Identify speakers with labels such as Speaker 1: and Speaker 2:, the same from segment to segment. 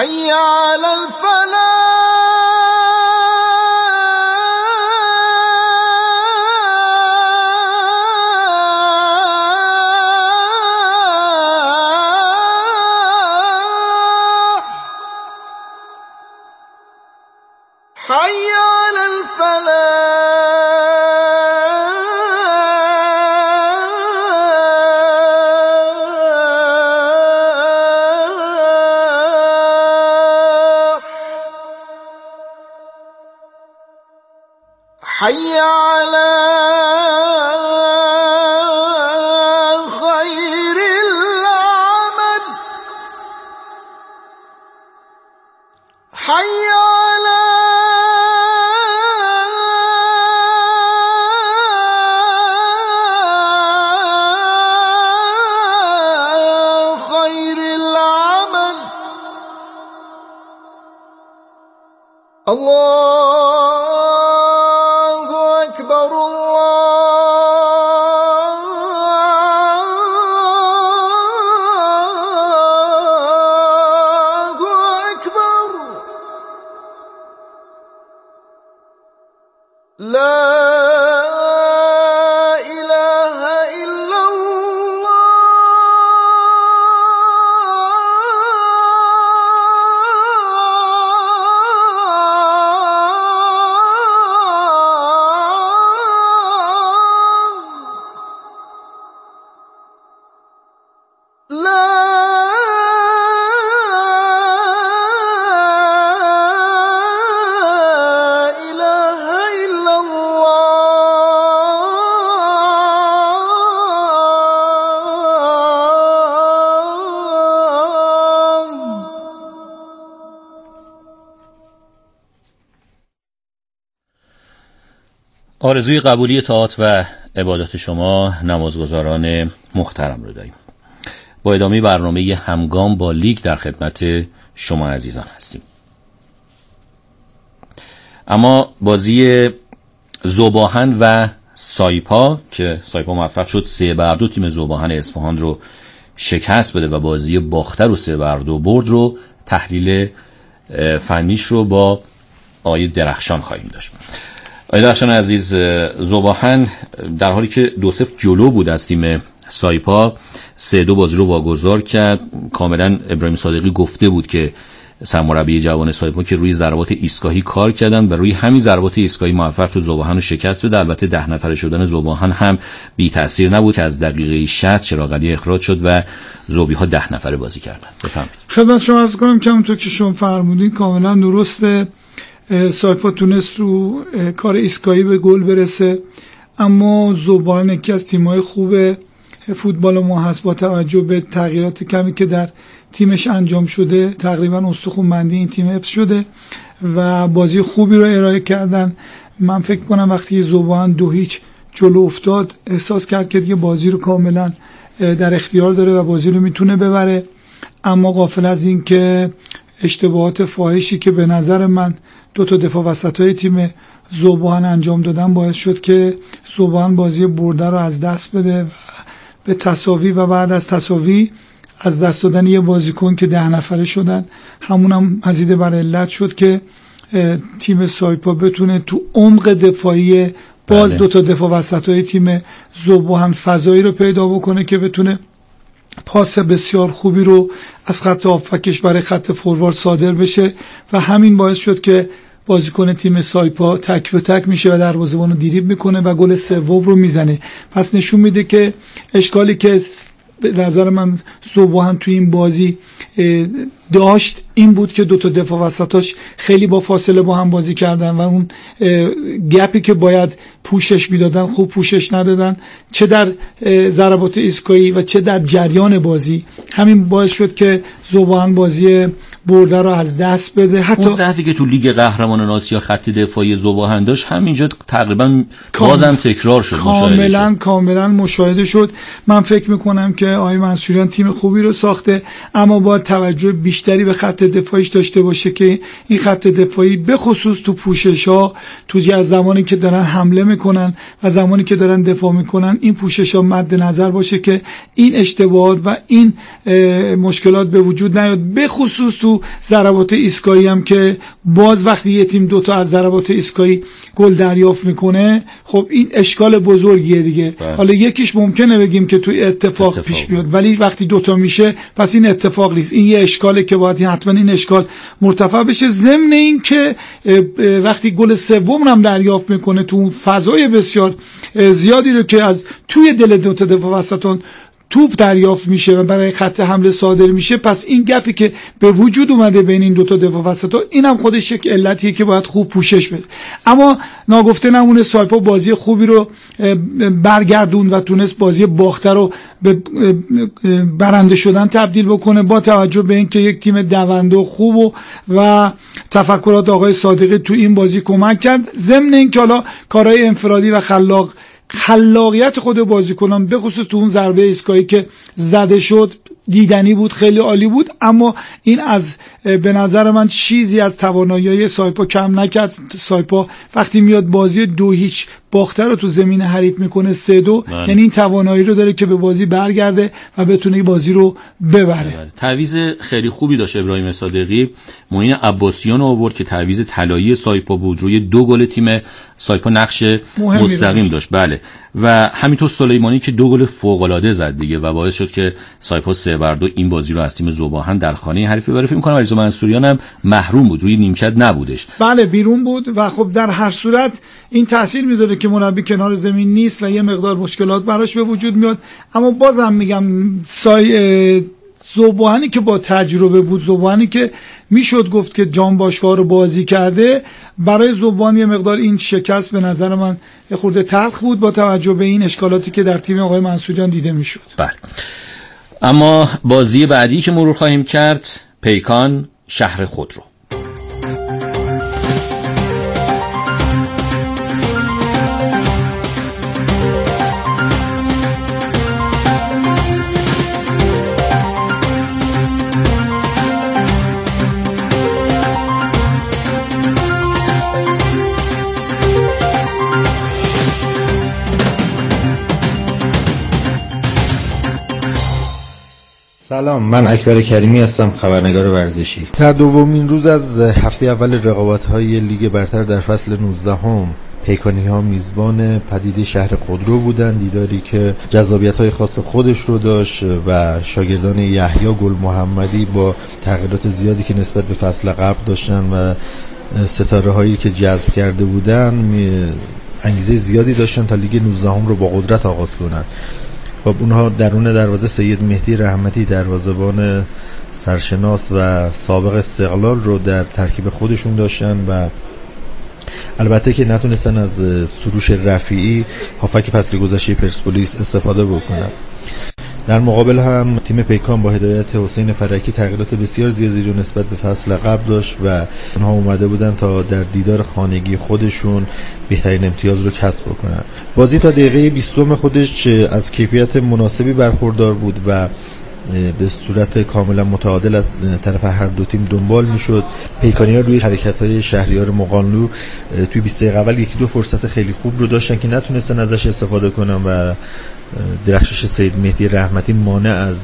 Speaker 1: حي على الفلاح حي على الفلاح حي على خير العمل حي على خير العمل الله أكبر الله أكبر لا إله إلا الله لا إله إلا الله.
Speaker 2: آرزوی قبولی طاعات و عبادات شما نمازگزاران محترم رو داریم. با ادامه برنامه همگام با لیگ در خدمت شما عزیزان هستیم. اما بازی ذوباهن و سایپا که سایپا موفق شد 3-2 تیم ذوباهن اصفهان رو شکست بده و بازی باخته رو 3-2 برد رو تحلیل فنیش رو با آقای درخشان خواهیم داشت. آقای درخشان عزیز، ذوباهن در حالی که 2-0 جلو بود از تیم سایپا 3-2 بازی رو واگذار کرد. کاملا ابراهیم صادقی گفته بود که سرمربی جوان سایپا که روی ضربات ایستگاهی کار کردن و روی همین ضربات ایستگاهی موفق شد ذوباهن رو شکست بده. البته 10 نفره شدن ذوباهن هم بی تاثیر نبود که از دقیقه 60 چراغ علی اخراج شد و ذوبی‌ها 10 نفره بازی کردن. بفرمایید.
Speaker 3: خدمت شما عرض کنم که همونطور که شما فرمودین کاملا درسته، سایپا تونست رو کار ایستگاهی به گل برسه، اما ذوباهن یکی از تیم‌های خوب فوتبال ما هست. با توجه به تغییرات کمی که در تیمش انجام شده تقریبا استخوان‌بندی این تیم حفظ شده و بازی خوبی رو ارائه کردن. من فکر کنم وقتی ذوباهن 2-0 جلو افتاد احساس کرد که دیگه بازی رو کاملا در اختیار داره و بازی رو میتونه ببره، اما غافل از این که اشتباهات فاحشی که به نظر من 2 دفاع وسطای تیم ذوباهن انجام دادن باعث شد که ذوباهن بازی برده رو از دست بده و به تساوی و بعد از تساوی از دست دادن یه بازیکن که 10 نفره شدن همونم مزید بر علت شد که تیم سایپا بتونه تو عمق دفاعی باز 2 دفاع وسطای تیم ذوباهن فضایی رو پیدا بکنه که بتونه پاس بسیار خوبی رو از خط هافکش برای خط فوروارد صادر بشه و همین باعث شد که بازیکن تیم سایپا تک به تک میشه و دروازه‌بان رو دریبل میکنه و گل سوم رو میزنه. پس نشون میده که اشکالی که به نظر من ذوباهن تو این بازی داشت این بود که 2 دفاع وسطاش خیلی با فاصله با هم بازی کردن و اون گپی که باید پوشش میدادن خوب پوشش ندادن، چه در ضربات ایستگاهی و چه در جریان بازی. همین باعث شد که ذوباهن بازی برده رو از دست بده. حتی
Speaker 2: اون ضعفی که تو لیگ قهرمانان آسیا خط دفاعی ذوباهن داشت همینجا تقریبا بازم تکرار شد،
Speaker 3: کاملا مشاهده شد. من فکر میکنم که آقای منصوریان تیم خوبی رو ساخته، اما باید توجه بیشتری به خط دفاعیش داشته باشه که این خط دفاعی به خصوص تو پوشش‌ها تو زمانی که دارن حمله میکنن و زمانی که دارن دفاع میکنن این پوشش‌ها مد نظر باشه که این اشتباهات و این مشکلات به وجود نیاد، به خصوص تو تو ضربات ایستگاهی هم که باز وقتی یه تیم 2 تا از ضربات ایستگاهی گل دریافت میکنه، خب این اشکال بزرگیه دیگه. حالا یکیش ممکنه بگیم که توی اتفاق پیش بیاد، ولی وقتی 2 تا میشه پس این اتفاق نیست، این یه اشکاله که باید حتما این اشکال مرتفع بشه. ضمن این که وقتی گل سوم هم دریافت میکنه تو فضای بسیار زیادی رو که از توی دل 2 تا دفاع وسطان توپ دریافت میشه و برای خط حمله صادر میشه، پس این گپی که به وجود اومده بین این 2 تا دفاع وسطا، اینم خودش یک علتیه که باید خوب پوشش بده. اما ناگفته نمونه سایپا بازی خوبی رو برگردوند و تونست بازی باخته رو به برنده شدن تبدیل بکنه، با توجه به اینکه یک تیم دونده خوب و تفکرات آقای صادقی تو این بازی کمک کرد. ضمن اینکه حالا کارهای انفرادی و خلاقیت خود بازیکنان به خصوص تو اون ضربه ایستگاهی که زده شد دیدنی بود، خیلی عالی بود، اما این از به نظر من چیزی از توانایی سایپا کم نکرد. سایپا وقتی میاد بازی 2-0 باخته رو تو زمین حریف میکنه 3-2، یعنی این توانایی رو داره که به بازی برگرده و بتونه بازی رو ببره.
Speaker 2: تعویض خیلی خوبی داشت ابراهیم صادقی، معین عباسیان رو آورد که تعویض طلایی سایپا بود، روی 2 گل تیم سایپا نقش مستقیم داشت. بله، و همینطور سلیمانی که 2 گل فوق العاده زد دیگه و باعث شد که سایپا 3-2 این بازی رو از تیم ذوباهن در خانه حریف ببره. فکر می‌کنم علیرضا منصوریان هم محروم بود، روی نیمکت نبودش.
Speaker 3: بله بیرون بود و خب در هر صورت این تاثیر میذاره که مربی کنار زمین نیست و یه مقدار مشکلات براش به وجود میاد. اما بازم میگم ذوباهنی که با تجربه بود، ذوباهنی که میشد گفت که جام باشگاه رو بازی کرده، برای ذوباهن یه مقدار این شکست به نظر من خورده تلخ بود با توجه به این اشکالاتی که در تیم آقای منصوریان دیده میشد.
Speaker 2: بله، اما بازی بعدی که مرور خواهیم کرد، پیکان شهر خودرو.
Speaker 4: سلام، من اکبر کریمی هستم، خبرنگار ورزشی. در دومین روز از هفته اول رقابت‌های لیگ برتر در فصل 19 پیکانی‌ها میزبان پدیده شهر خودرو بودند، دیداری که جذابیت‌های خاص خودش رو داشت و شاگردان یحیی گل محمدی با تغییرات زیادی که نسبت به فصل قبل داشتن و ستاره‌هایی که جذب کرده بودن انگیزه زیادی داشتن تا لیگ 19 رو با قدرت آغاز کنند. خب اونها درون دروازه سید مهدی رحمتی، دروازه‌بان سرشناس و سابق استقلال رو در ترکیب خودشون داشتن و البته که نتونستن از سروش رفیعی هافک فصل گذشته پرسپولیس استفاده بکنن. در مقابل هم تیم پیکان با هدایت حسین فرکی تغییرات بسیار زیادی رو نسبت به فصل قبل داشت و اونها اومده بودن تا در دیدار خانگی خودشون بهترین امتیاز رو کسب بکنن. بازی تا دقیقه 20 خودش از کیفیت مناسبی برخوردار بود و به صورت کاملا متعادل از طرف هر دو تیم دنبال میشد. پیکانی‌ها روی حرکت‌های شهریار مقانلو توی 20 دقیقه اول 1-2 فرصت خیلی خوب رو داشتن که نتونستن ازش استفاده کنن و درخشش سید مهدی رحمتی مانع از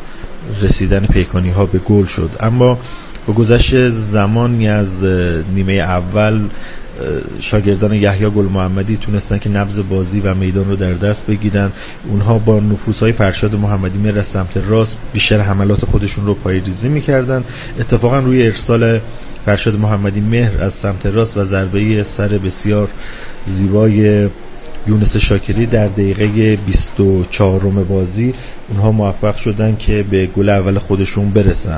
Speaker 4: رسیدن پیکانی‌ها به گل شد. اما با گذشت زمانی از نیمه اول شاگردان یحیی گل محمدی تونستن که نبض بازی و میدان رو در دست بگیرن. اونها با نفوذهای فرشاد محمدی مهر از سمت راست بیشتر حملات خودشون رو پایه‌ریزی می‌کردن. اتفاقا روی ارسال فرشاد محمدی مهر از سمت راست و ضربه سر بسیار زیبای یونس شاکری در دقیقه 24 بازی اونها موفق شدن که به گل اول خودشون برسن.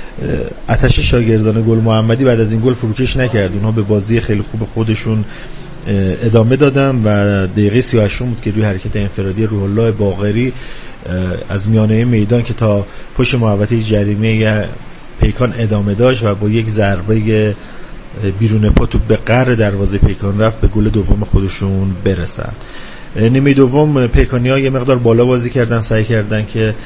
Speaker 4: آتش شاگردان گل محمدی بعد از این گل فروکش نکرد، اونها به بازی خیلی خوب خودشون ادامه دادن و دقیقه 38 بود که روی حرکت انفرادی روح الله باقری از میانه میدان که تا پشت محوطه جریمه پیکان ادامه داشت و با یک ضربه بیرون پا توپ به قعر دروازه پیکان رفت به گل دوم خودشون برسن. نیمه دوم پیکانی‌ها یه مقدار بالا بازی کردن، سعی کردن که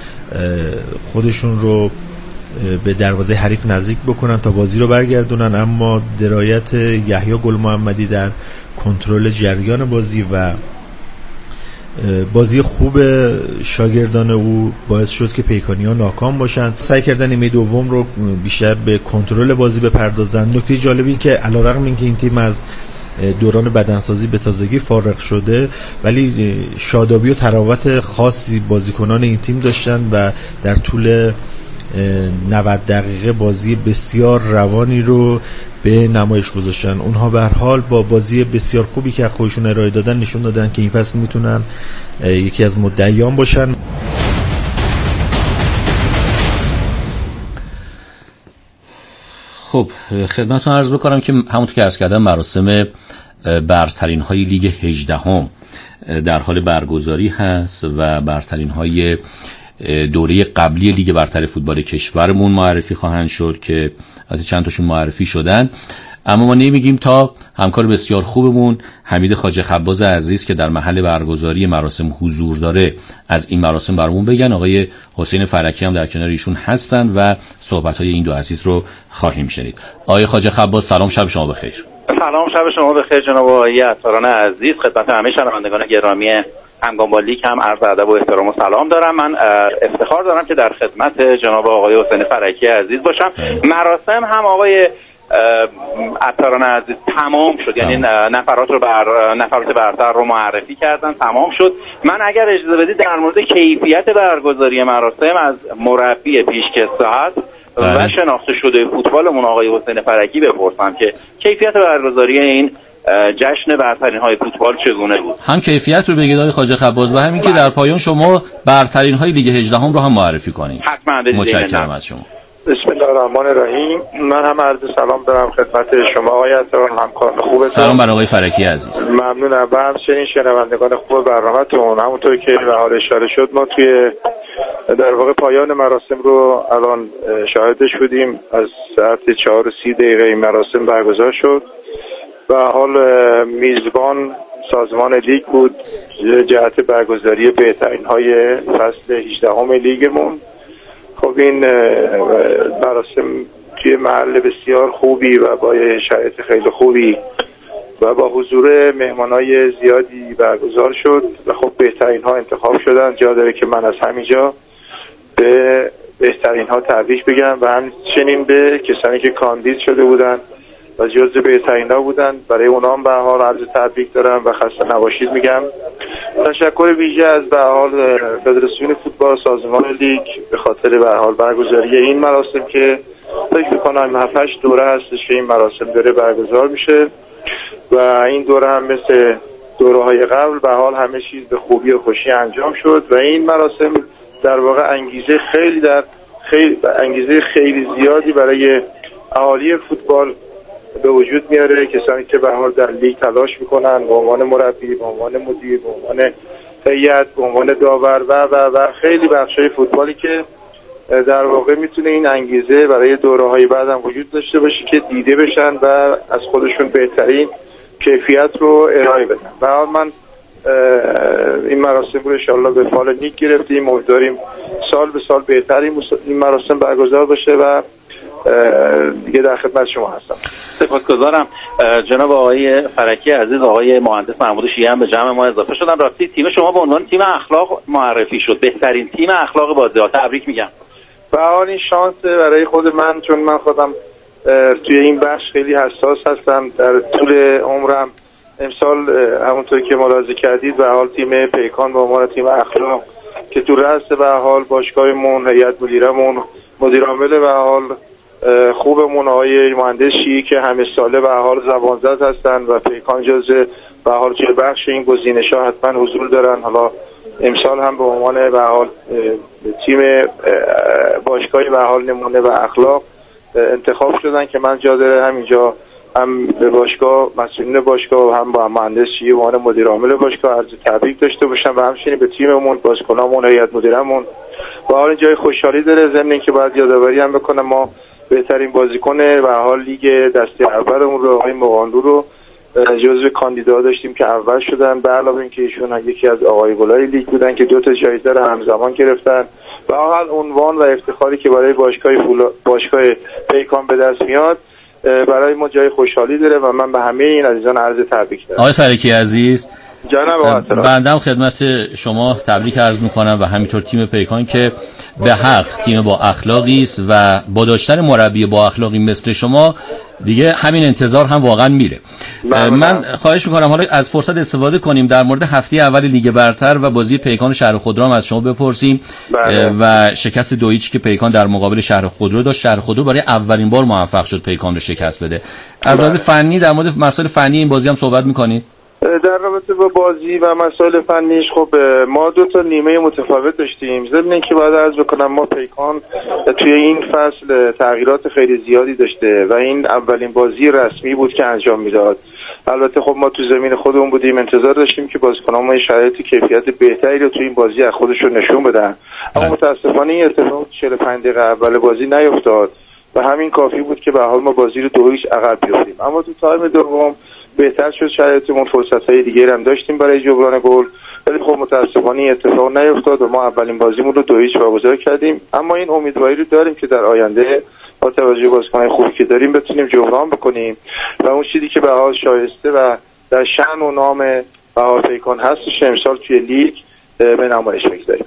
Speaker 4: خودشون رو به دروازه حریف نزدیک بکنن تا بازی رو برگردونن، اما درایت یحیی گل محمدی در کنترل جریان بازی و بازی خوب شاگردان او باعث شد که پیکانی‌ها ناکام باشند. سعی کردن نیمه دوم رو بیشتر به کنترل بازی بپردازند. نکته جالبی که علیرغم اینکه این تیم از دوران بدنسازی به تازگی فارغ شده، ولی شادابی و تراوت خاصی بازیکنان این تیم داشتن و در طول 90 دقیقه بازی بسیار روانی رو به نمایش گذاشتن. اونها به هر حال با بازی بسیار خوبی که خودشون ارائه دادن نشون دادن که این فصل میتونن یکی از مدعیان باشن.
Speaker 2: خب خدمتتون عرض بکنم که همونطور که عرض کردم مراسم برترین های لیگ 18 در حال برگزاری هست و برترین های دوره قبلی لیگ برتر فوتبال کشورمون معرفی خواهند شد که چند تاشون معرفی شدن، اما ما نمیگیم تا همکار بسیار خوبمون حمید خواجه خباز عزیز که در محل برگزاری مراسم حضور داره از این مراسم برامون بگن. آقای حسین فرکی هم در کنار ایشون هستن و صحبت‌های این دو عزیز رو خواهیم شنید. آقای خواجه خباز سلام، شب شما بخیر.
Speaker 5: سلام، شب شما بخیر جناب آقای عطاران عزیز. خدمت همه شنوندگان گرامی همگام با لیگ هم عرض ادب و احترام و سلام دارم. من افتخار دارم که در خدمت جناب آقای حسین فرکی عزیز باشم. مراسم هم آقای عطاران عزیز تمام شد، یعنی نفرات برتر رو معرفی کردن، تمام شد. من اگر اجازه بدید در مورد کیفیت برگزاری مراسم از مربی پیشکسوت و شناخته شده فوتبالمون آقای حسین فرکی بپرسم که کیفیت برگزاری این جشن برترین های فوتبال چگونه بود؟ هم
Speaker 2: کیفیت رو بگید آقای خواجه خباز و همین که در پایان شما برترین های لیگ 18 رو هم معرفی کنید.
Speaker 5: حتما.
Speaker 2: متشکرم از شما.
Speaker 6: بسم الله الرحمن الرحیم. من هم عرض سلام دارم خدمت شما آقای عطاران، همکار خوبتون.
Speaker 2: سلام بر آقای فرکی عزیز.
Speaker 6: ممنونم. و همچنین شنوندگان خوب برنامه‌تون. همونطور که به حال اشاره شد ما توی در واقع پایان مراسم رو الان شاهدش بودیم. از ساعت 4:30 این مراسم برگزار شد و حال میزبان سازمان لیگ بود جهت برگزاری بهترین های فصل 18 لیگمون. خب این مراسم توی محل بسیار خوبی و با شرایط خیلی خوبی و با حضور مهمانای زیادی برگزار شد و خب بهترین ها انتخاب شدن. جا داره که من از همینجا به بهترین ها تبریک بگم و همچنین به کسانی که کاندید شده بودن و جزو بهترین ها بودن، برای اونا هم به حال عرض تبریک دارم و خسته نباشید میگم. تشکر ویژه از به حال فدراسیون فوتبال سازمان لیگ به خاطر به حال برگزاری این مراسم که فکر می‌کنم 7-8 دوره هستش که این مراسم داره برگزار میشه و این دوره هم مثل دوره‌های قبل به حال همه چیز به خوبی و خوشی انجام شد و این مراسم در واقع انگیزه خیلی زیادی برای اهالی فوتبال به وجود میاره. کسانی که به حال در لیگ تلاش میکنن به عنوان مربی، به عنوان مدیر، به عنوان هیئت، به عنوان داور و خیلی بخشای فوتبالی که در واقع میتونه این انگیزه برای دوره‌های بعد هم وجود داشته باشه که دیده بشن و از خودشون بهترین کیفیت رو ارائه بدن. به حال من این مراسم رو انشاءالله به فال لیگ گرفتیم، امیدواریم سال به سال بهتری این مراسم برگزار بشه و دیگه در خدمت شما هستم.
Speaker 5: سپاسگزارم جناب آقای فرکی عزیز. آقای مهندس محمود شیعی هم به جمع ما اضافه شدن. راستی تیم شما به عنوان تیم اخلاق معرفی شد، بهترین تیم اخلاق بازی‌ها. تبریک میگم.
Speaker 6: به حال این شانس برای خود من، چون من خودم توی این بخش خیلی حساس هستم. در طول عمرم امسال همونطور که ملاحظه کردید به حال تیم پیکان به عنوان تیم اخلاق که تو رأس به حال باشگاهمون، هیئت مدیرمون، مدیر عامل به حال خوبمون آقای مهندس شیعی که همه ساله به حال زبانزد هستن و پیکان جزء به حال توی بخش این گزینش‌ها حتما حضور دارن. حالا امسال هم به عنوان به حال تیم باشگاهی به حال نمونه و اخلاق انتخاب شدن که من جا داره همینجا هم به باشگاه، مسئولین باشگاه و هم با مهندس شیعی و عنوان مدیر عامل باشگاه عرض تبریک داشته باشم و همچنین به تیممون، بازیکنامون، هیئت مدیرمون. و حال جای خوشحالی داره. ضمن اینکه باید یادآوری هم بکنم ما بهترین بازیکن و حال لیگ دسته اولمون رو آقای مقاندو رو جزو کاندیدا داشتیم که اول شدن، به علاوه اینکه ایشون یکی از آقای گلای لیگ بودن که 2 جایزه رو همزمان گرفتن. و حال عنوان و افتخاری که برای باشگاه پیکان به دست میاد برای ما جای خوشحالی داره و من به همه این عزیزان عرض تبریک دارم.
Speaker 2: آقای فرکی عزیز بنده هم خدمت شما تبریک عرض میکنم و همینطور تیم پیکان که به حق تیم با اخلاقی است و با داشتن مربی با اخلاقی مثل شما دیگه همین انتظار هم واقعا میره. من خواهش میکنم حالا از فرصت استفاده کنیم در مورد هفته اول لیگ برتر و بازی پیکان شهر خودرو هم از شما بپرسیم و شکست 2-0 که پیکان در مقابل شهر خودرو داشت. شهر خودرو برای اولین بار موفق شد پیکان رو شکست بده. از لحاظ فنی در مورد مسائل فنی این بازی هم صحبت میکنید؟
Speaker 6: در رابطه با بازی و مسائل فنیش خب ما دو تا نیمه متفاوت داشتیم. ضمن اینکه باید عرض بکنم ما پیکان توی این فصل تغییرات خیلی زیادی داشته و این اولین بازی رسمی بود که انجام میداد. البته خب ما تو زمین خودمون بودیم، انتظار داشتیم که بازیکن‌ها شرایط کیفیت بهتری رو تو این بازی از خودشون نشون بدن، اما متاسفانه این اتفاق 45 دقیقه اول بازی نیفتاد و همین کافی بود که به حال ما بازی رو 2-0 عقب بیافتیم. اما تو تایم دوم بهتر شد شرایطمون، فرصت‌های دیگه هم داشتیم برای جبران گل، ولی خب متاسفانه این اتفاق نیفتاد و ما اولین بازیمون رو 2-0 واگذار کردیم. اما این امیدواری رو داریم که در آینده با توجه به بازیکن‌های خوبی که داریم بتونیم جبران بکنیم و اون چیزی که به حال شایسته و در شأن و نام بهار پیکان هستش امسال توی لیگ به نمایش بگذاریم.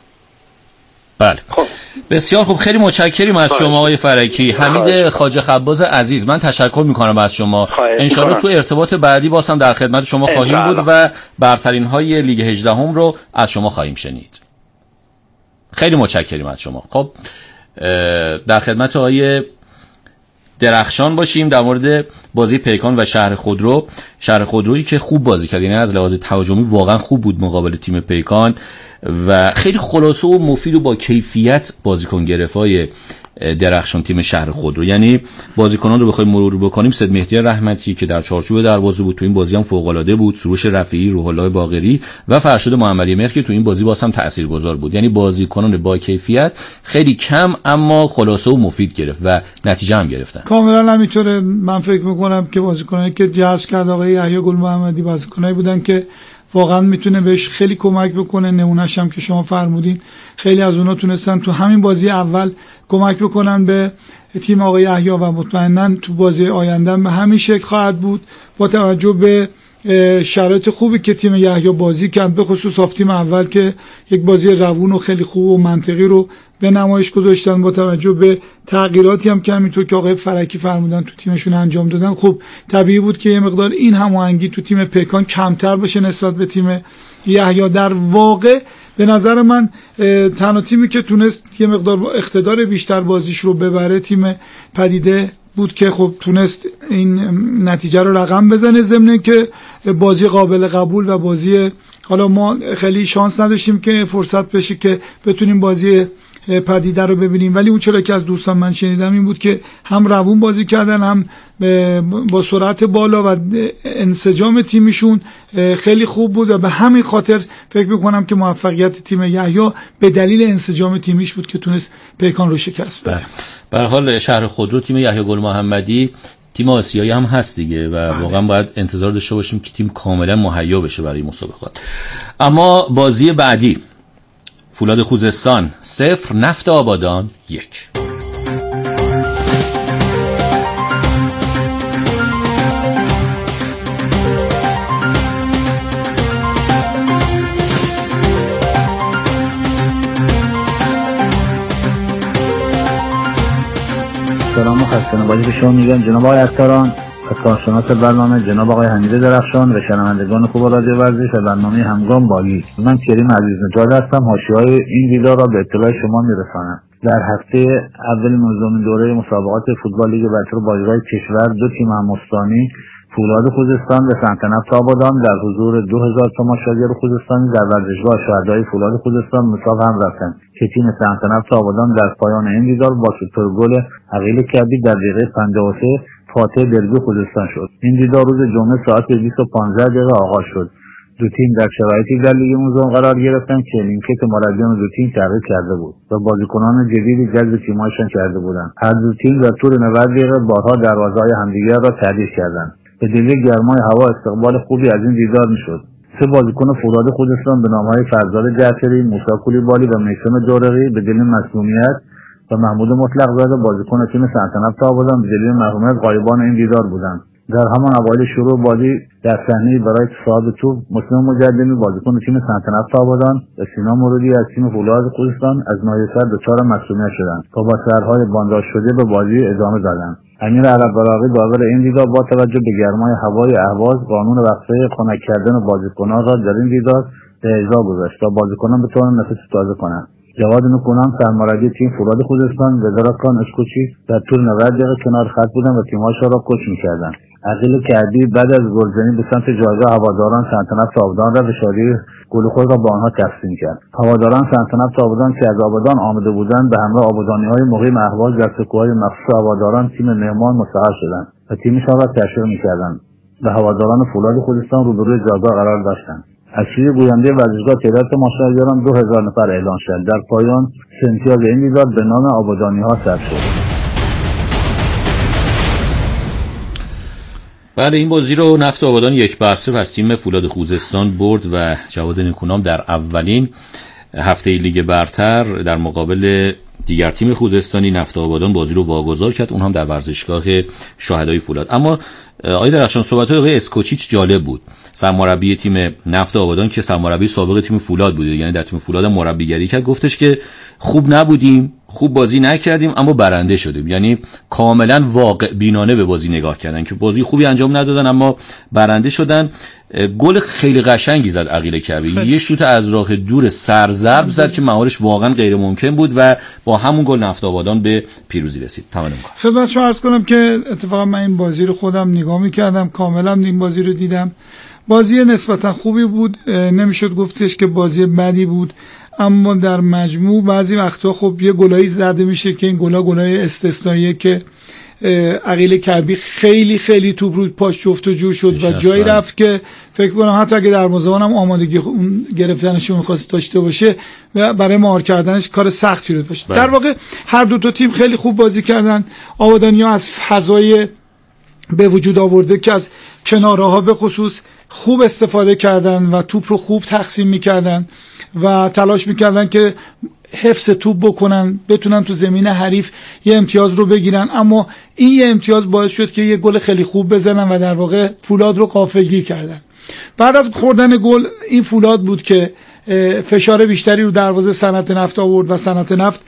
Speaker 2: بله خب. بسیار خوب، خیلی متشکریم از شما آقای فرکی. حمید خواجه خباز عزیز، من تشکر میکنم از شما. انشالله تو ارتباط بعدی باز هم در خدمت شما خواهیم بود و برترین های لیگ 18 هم رو از شما خواهیم شنید. خیلی متشکریم از شما. خب در خدمت آقای درخشان باشیم در مورد بازی پیکان و شهر خودرو. شهر خودرویی که خوب بازی کرد، یعنی از لحاظ تهاجمی واقعا خوب بود مقابل تیم پیکان و خیلی خلاصه و مفید و با کیفیت بازیکن گرفتای درخشان تیم شهر خودرو. یعنی بازیکنان رو بخوایم مرور بکنیم، سید مهدی رحمتی که در چارچوب دروازه بود تو این بازی هم فوق العاده بود، سروش رفیعی، روح الله باقری و فرشاد محمدی مهر که تو این بازی باز هم تاثیرگذار بود. یعنی بازیکنان با کیفیت خیلی کم اما خلاصه و مفید گرفت و نتیجه هم گرفتن.
Speaker 3: کاملا همینطوره. من فکر میکنم که بازیکنایی که جذب کرد آقای یحیی گل محمدی بازیکنایی بودن که واقعا میتونه بهش خیلی کمک بکنه. نمونه‌اش هم که شما فرمودین، خیلی از اونها تونستن تو همین بازی اول کمک بکنن به تیم آقای یحیی و مطمئناً تو بازی آینده به همین شکل خواهد بود با توجه به شرایط خوبی که تیم یحیی بازی کرد، به خصوص هاف تیم اول که یک بازی روون و خیلی خوب و منطقی رو به نمایش گذاشتن با توجه به تغییراتی هم که همینطور که آقای فرکی فرمودن تو تیمشون انجام دادن. خب طبیعی بود که یه مقدار این هماهنگی تو تیم پیکان کمتر بشه نسبت به تیم یحیی. در واقع به نظر من تنها تیمی که تونست یه مقدار اقتدار بیشتر بازیش رو ببره تیم پدیده بود که خب تونست این نتیجه رو رقم بزنه، ضمن که بازی قابل قبول و بازی، حالا ما خیلی شانس نداشتیم که فرصت بشه که بتونیم بازی پدیده رو ببینیم، ولی اون چرا که از دوستان من شنیدم این بود که هم روون بازی کردن، هم با سرعت بالا و انسجام تیمشون خیلی خوب بود و به همین خاطر فکر میکنم که موفقیت تیم یحیی به دلیل انسجام تیمیش بود که تونست پیکان رو شکست بده.
Speaker 2: به هر حال شهر خودرو تیم یحیی گل محمدی تیم آسیایی هم هست دیگه و واقعا باید انتظار داشته باشیم که تیم کاملا مهیا بشه برای مسابقات. اما بازی بعدی فولاد خوزستان 0 نفت آبادان 1.
Speaker 7: سلام و خسته نباشید به شما میگم جناب آقای عطاران و کارشناس برنامه جناب آقای حمید درخشان و شنوندگان خوب رادیو ورزش و برنامه همگام بالی. من کریم عزیز نژاد هستم. حاشیه‌های این دیدار را به اطلاع شما میرسانم. در هفته اول 19 دوره مسابقات فوتبال لیگ برتر باشگاه کشور دو تیم هم‌استانی فولاد خوزستان و سنت‌نفت آبادان در حضور 2000 تماشاگر خوزستانی در ورزشگاه شهدای فولاد خوزستان مساف هم رفتند که تیم سنت‌نفت آبادان در پایان این دیدار با شوت گل عقیل کبیر در دقیقه 53 فاتح دربی خوزستان شد. این دیدار روز جمعه ساعت 20:15 آغاز شد. دو تیم در شرایطی در لیگ 19 قرار گرفتند که نیمکت مربیان دو تیم تغییر کرده بود و بازیکنان جدیدی جذب تیم‌هایشان کرده بودند. هر دو تیم در طول 90 دقیقه بارها دروازه‌های همدیگر را تهدید کردند. به دلیل گرمای هوا استقبال خوبی از این دیدار میشد. سه بازیکن فولاد خوزستان به نام‌های فرزاد جعفری، موسی کولیبالی و میثم دورقی به دلیل مصونیت و محمود مطلق زاده بازیکن تیم سنت‌نفت آبادان به دلیل محرومیت غایبان این دیدار بودند. در همان اوایل شروع بازی در صحنه برای صاحب توپ مسلم مجددی بازیکن تیم صنعت نفت آبادان و سینا مرودی از تیم فولاد خوزستان از نایسر دچار مصونیت شدند تا با سرهای بانداژ شده به بازی ادامه دادند. امیر عرب براقی داور این دیدار با توجه به گرمای هوای اهواز قانون وقفه خنک کردن بازیکنان را در این دیدار به اجرا گذاشت تا بازیکنان بتوانند نفس تازه کنند. جواد نکونام سرمربی تیم فولاد خوزستان و درکان اسکوچی در طول 90 دقیقه کنار خط بودند و تیم‌هاشان را کوچ می‌کردند. عقیل کردی بعد از گلزنی به سمت جایگاه هواداران صنعت نفت آبادان را به شادی گل خود را با آنها تقسیم کرد. هواداران صنعت نفت آبادان که از آبادان آمده بودند به همراه آبادانی‌های مقیم اهواز در سکوهای مخصوص آباداران تیم مهمان مستقر شدند و تیمشان را تشویق می‌کردند و هواداران فولاد خوزستان روبروی جایگاه قرار داشتند. از سوی گوینده ورزشگاه تعداد تماشاگران 2000 نفر اعلان شد. در پایان امتیاز این دیدار به نام آبادانی‌ها ثبت شد.
Speaker 2: بله، این بازی رو نفت آبادان 1-0 از تیم فولاد خوزستان برد و جواد نکونام در اولین هفته لیگ برتر در مقابل دیگر تیم خوزستانی نفت آبادان بازی رو واگذار کرد، اون هم در ورزشگاه شاهدای فولاد. اما آقای درخشان صحبت‌های آقای اسکوچیچ جالب بود، سرمربی تیم نفت آبادان که سرمربی سابق تیم فولاد بود، یعنی در تیم فولاد مربیگری کرد، گفتش که خوب نبودیم، خوب بازی نکردیم اما برنده شدیم. یعنی کاملا واقع بینانه به بازی نگاه کردن که بازی خوبی انجام ندادن اما برنده شدن. گل خیلی قشنگی زد عقیل کعبی، یه شوت از راه دور سرزرب زد که مهارش واقعا غیر ممکن بود و با همون گل نفت آبادان به پیروزی رسید. تمام
Speaker 3: خدمت شما عرض کنم که اتفاقا من این بازی رو خودم نگاه می‌کردم، کاملا این بازی رو دیدم. بازی نسبتا خوبی بود، نمیشد گفتش که بازی بدی بود، اما در مجموع بعضی وقتا خب یه گلایی زده میشه که این گلای استثنائیه که عقیل کعبی خیلی خیلی توپ رو پاش جفت و جور شد و جایی رفت که فکر کنم حتی اگه دروازه‌بان هم آمادگی اون گرفتنش می‌خواست داشته باشه و برای مهار کردنش کار سختی رو داشت. در واقع هر دو تا تیم خیلی خوب بازی کردن. آبادانی‌ها از فضای به وجود آورده که از کناره‌ها به خصوص خوب استفاده کردن و توپ رو خوب تقسیم می‌کردن و تلاش می‌کردن که حفظ توپ بکنن، بتونن تو زمین حریف یه امتیاز رو بگیرن، اما این یه امتیاز باعث شد که یه گل خیلی خوب بزنن و در واقع فولاد رو غافلگیر کردن. بعد از خوردن گل این فولاد بود که فشار بیشتری رو دروازه صنعت نفت آورد و صنعت نفت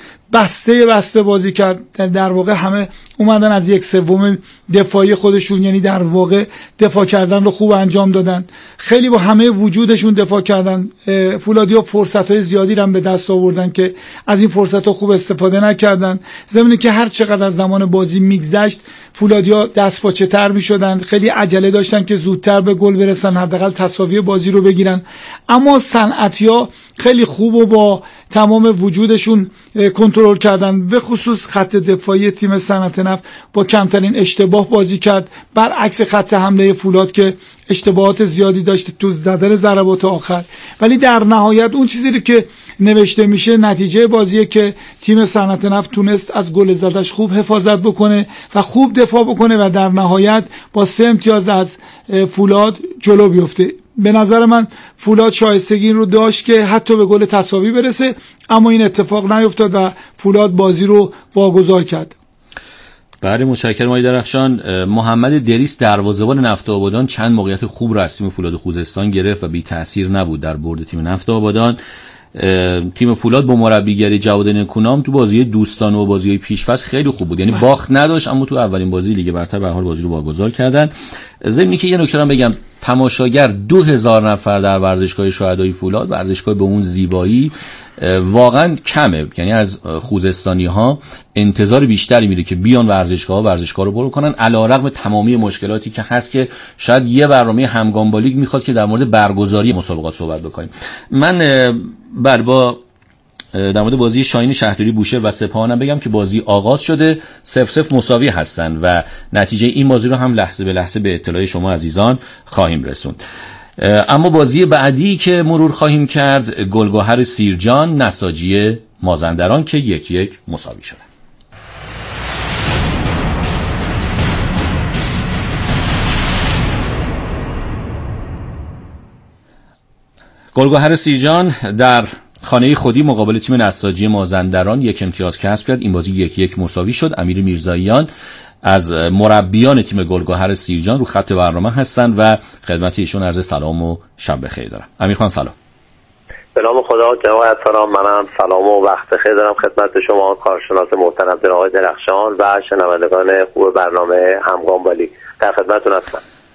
Speaker 3: بسته بازی کرد. در واقع همه اومدن از 1/3 دفاعی خودشون، یعنی در واقع دفاع کردن رو خوب انجام دادن، خیلی با همه وجودشون دفاع کردن. فولادیا فرصت‌های زیادی رو هم به دست آوردن که از این فرصت‌ها خوب استفاده نکردن، ضمن که هر چقدر از زمان بازی میگذشت فولادیا دستپاچه‌تر می‌شدن، خیلی عجله داشتن که زودتر به گل برسن، حداقل تساوی بازی رو بگیرن. اما صنعتی‌ها خیلی خوب و با تمام وجودشون کنترل کردن، به خصوص خط دفاعی تیم صنعت نفت با کمترین اشتباه بازی کرد، برعکس خط حمله فولاد که اشتباهات زیادی داشت تو زدن ضربات آخر. ولی در نهایت اون چیزی که نوشته میشه نتیجه بازیه که تیم صنعت نفت تونست از گل زدش خوب حفاظت بکنه و خوب دفاع بکنه و در نهایت با 3 امتیاز از فولاد جلو بیفته. به نظر من فولاد شایستگی رو داشت که حتی به گل تساوی برسه، اما این اتفاق نیفتاد و فولاد بازی رو واگذار کرد.
Speaker 2: بله، متشکرم آقای درخشان. محمد دریس دروازه‌بان نفت آبادان چند موقعیت خوب را از تیم فولاد خوزستان گرفت و بی تأثیر نبود در برد تیم نفت آبادان. تیم فولاد با مربیگری جواد نکونام تو بازی دوستانه و بازی‌های پیش‌فصل خیلی خوب بود، یعنی باخت نداشت، اما تو اولین بازی لیگ برتر به هر حال بازی رو واگذار کردن. ضمن که یه نکته هم بگم، تماشاگر 2000 نفر در ورزشگاه شهدای فولاد، ورزشگاه به اون زیبایی، واقعا کمه. یعنی از خوزستانی‌ها انتظار بیشتری میره که بیان ورزشگاه رو پر کنن، علی‌رغم تمامی مشکلاتی که هست که شاید یه برنامه همگام با لیگ میخواد که در مورد برگزاری مسابقات صحبت بکنیم. من در مورد بازی شاهین شهرداری بوشهر و سپاهانم بگم که بازی آغاز شده، 0-0 مساوی هستن و نتیجه این بازی رو هم لحظه به لحظه به اطلاع شما عزیزان خواهیم رسوند. اما بازی بعدی که مرور خواهیم کرد، گلگهر سیرجان نساجی مازندران که 1-1 مساوی شده. گلگهر سیرجان در خانه خودی مقابل تیم نساجی مازندران 1 امتیاز کسب کرد. این بازی 1-1 مساوی شد. امیر میرزاییان از مربیان تیم گلگهر سیرجان رو خط برنامه هستن و خدمت ایشون عرض سلام و شب بخیر دارم. امیر خان سلام.
Speaker 8: به نام خدا جناب سلام، منم سلام و وقت بخیر دارم خدمت شما کارشناس محترم جناب آقای درخشان و شنوندگان خوب برنامه همگام با لیگ. در خدمتتون هستم.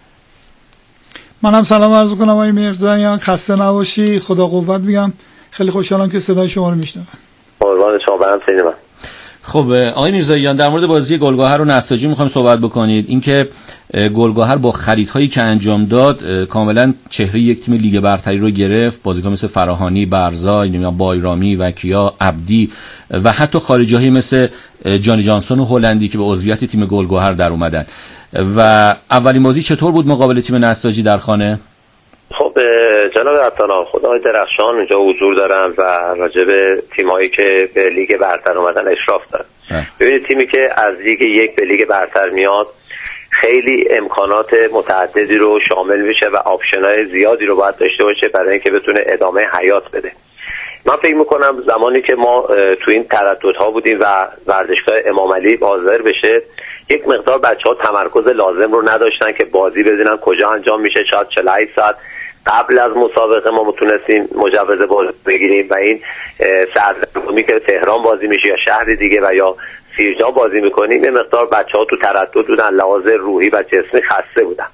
Speaker 3: منم سلام عرض می‌کنم آقای میرزاییان، خسته نباشید، خدا قوت میگم. خیلی خوشحالم که صدای شما رو میشنوم.
Speaker 8: قربان شما برم سینما.
Speaker 2: خب آقای میرزاییان، در مورد بازی گلگهر و نساجی می‌خوایم صحبت بکنید. اینکه گلگهر با خریدهایی که انجام داد کاملا چهره یک تیم لیگ برتری رو گرفت. بازیکن مثل فراهانی، برزای، بایرامی و کیا عبدی و حتی خارجی‌هایی مثل جانی جانسون هلندی که به عضویت تیم گلگهر در اومدن. و اولین بازی چطور بود مقابل تیم نساجی در خانه؟
Speaker 8: خب جناب عطاران، خدای درخشان اونجا حضور دارن و راجع به تیمایی که به لیگ برتر اومدن اشراف دارن. ببینید تیمی که از لیگ 1 به لیگ برتر میاد خیلی امکانات متعددی رو شامل میشه و آپشن‌های زیادی رو باید داشته باشه برای اینکه بتونه ادامه حیات بده. من فکر میکنم زمانی که ما تو این ترددها بودیم و ورزشگاه امام علی حاضر بشه، یک مقدار بچه‌ها تمرکز لازم رو نداشتن که بازی بدونن کجا انجام میشه. شاید 48 ساعت قبل از مسابقه ما تونستیم مجوز بازی بگیریم و این سرگرمی که تهران بازی میشه یا شهر دیگه و یا سیرجان بازی میکنیم، یه مقدار بچه‌ها تو تردد بودن، لحاظ روحی و جسمی خسته بودن.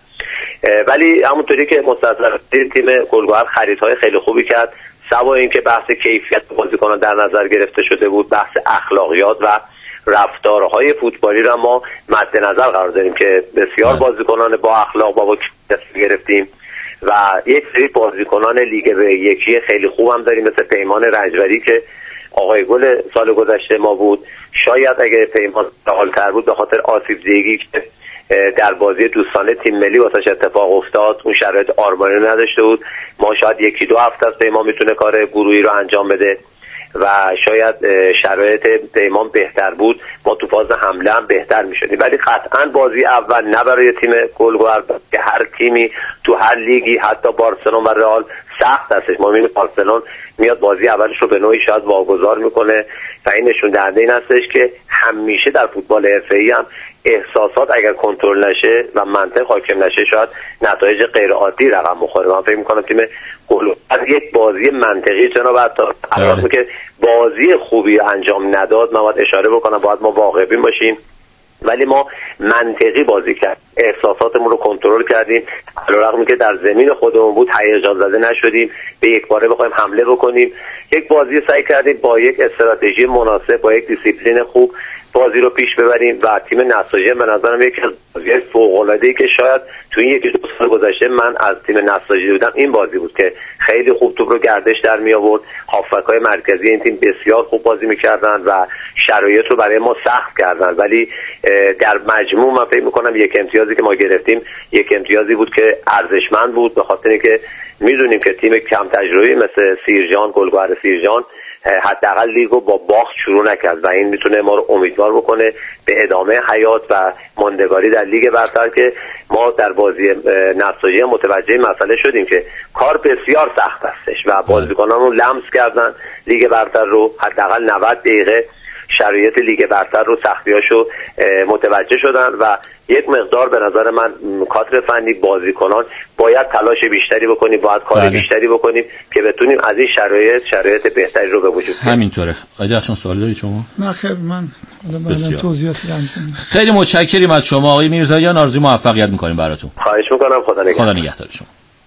Speaker 8: ولی همونطوری که مستظر تیم گلگهر خریدهای خیلی خوبی کرد، سوا اینکه بحث کیفیت بازیکنان در نظر گرفته شده بود، بحث اخلاقیات و رفتارهای فوتبالی را ما مد نظر قرار داریم که بسیار بازیکنان با اخلاق با کیفیت گرفتیم و یک سری بازیکنان لیگ یکی خیلی خوب هم داریم مثل پیمان رنجبری که آقای گل سال گذشته ما بود. شاید اگه پیمان حال‌تر بود به خاطر آسیب زدگی که در بازی دوستانه تیم ملی واسش اتفاق افتاد، اون شرایط آرمانی نداشته بود. ما شاید 1-2 هفته از پیمان میتونه کار گروهی رو انجام بده و شاید شرایط پیمان بهتر بود، ما تو فاز حمله هم بهتر میشدیم. ولی قطعا بازی اول نه برای تیم گلگهر که هر تیمی تو هر لیگی حتی بارسلون و رئال سخت هستش. ما میبینیم بارسلون میاد بازی اولش رو به نوعی شاید واگذار میکنه و این نشون دهنده این هستش که همیشه در فوتبال حرفه‌ای هم احساسات اگر کنترل نشه و منطق حاکم نشه شاید نتایج غیر عادی رقم بخوره. من فکر میکنم تیم گلگهر یک بازی منطقی جناب عطار که بازی خوبی انجام نداد، من باید اشاره بکنم باید ما واقع‌بین باشیم، ولی ما منطقی بازی کرد، احساساتمون رو کنترل کردیم، علیرغم که در زمین خودمون بود هیجان زده نشدیم، به یک باره بخوایم حمله بکنیم. یک بازی سعی کردیم با یک استراتژی مناسب، با یک دیسیپلین خوب بازی رو پیش ببریم و تیم نساجی به نظرم یکی از بازی‌های فوق‌العاده‌ای که شاید تو این 1-2 سال گذشته من از تیم نساجی دیدم این بازی بود که خیلی خوب توپ رو گردش در می آورد. هافبک‌های مرکزی این تیم بسیار خوب بازی می‌کردن و شرایط رو برای ما سخت کردن، ولی در مجموع من فکر می‌کنم یک امتیازی که ما گرفتیم یک امتیازی بود که ارزشمند بود، به خاطر اینکه می‌دونیم که تیم کم تجربه‌ای مثل سیرجان، گلگهر سیرجان حداقل لیگو با باخت شروع نکرد و این میتونه ما رو امیدوار بکنه به ادامه حیات و ماندگاری در لیگ برتر که ما در بازی نساجی متوجه مسئله شدیم که کار بسیار سخت هستش و بازیکنانمون لمس کردن لیگ برتر رو، حداقل 90 دقیقه شرایط لیگ برتر رو سختیاشو متوجه شدن و یک مقدار به نظر من کادر فنی بازیکنان باید تلاش بیشتری بکنیم، باید کار بیشتری بکنیم که بتونیم از این شرایط بهتری رو به وجود بیاریم.
Speaker 2: همینطوره. آیدا اصلا سوالی دارید شما؟
Speaker 3: نه خیر، من بعدا توضیحاتی انجام.
Speaker 2: خیلی متشکریم از شما آقای میرزاییان، آرزوی موفقیت می‌کنیم براتون.
Speaker 8: خواهش می‌کنم. خدا
Speaker 2: نگهدار شما.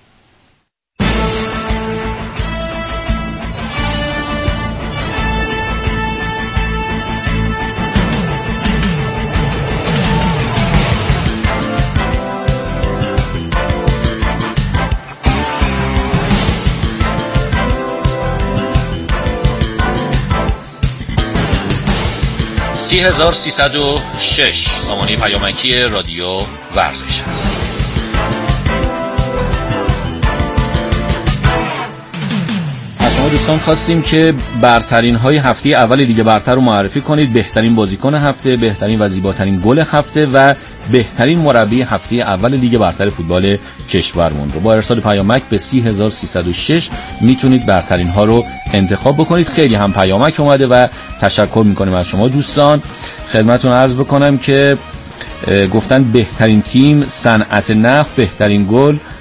Speaker 2: سی 3306 سامانه پیامکی رادیو ورزش است. از شما دوستان خواستیم که برترین های هفته اول لیگ برتر رو معرفی کنید، بهترین بازیکن هفته، بهترین و زیباترین گل هفته و بهترین مربی هفته اول لیگ برتر فوتبال کشورمون رو با ارسال پیامک به 3306 میتونید برترین ها رو انتخاب بکنید. خیلی هم پیامک اومده و تشکر میکنیم از شما دوستان. خدمتتون عرض بکنم که گفتن بهترین تیم، صنعت نفت، بهترین گل